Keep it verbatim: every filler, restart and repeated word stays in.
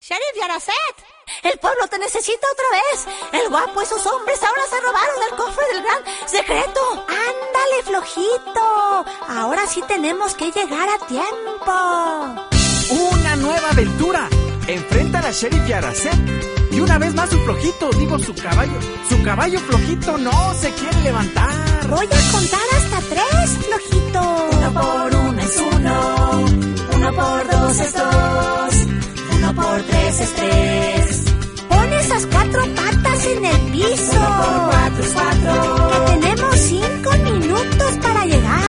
Sheriff Yaracet, el pueblo te necesita otra vez. El guapo y sus hombres ahora se robaron el cofre del gran secreto. Ándale, flojito. Ahora sí tenemos que llegar a tiempo. Una nueva aventura. Enfrenta a la Sheriff Yaracet. Y una vez más su flojito, digo su caballo. Su caballo flojito no se quiere levantar. Voy a contar hasta tres, flojito. Uno por uno es uno. Uno por dos es dos.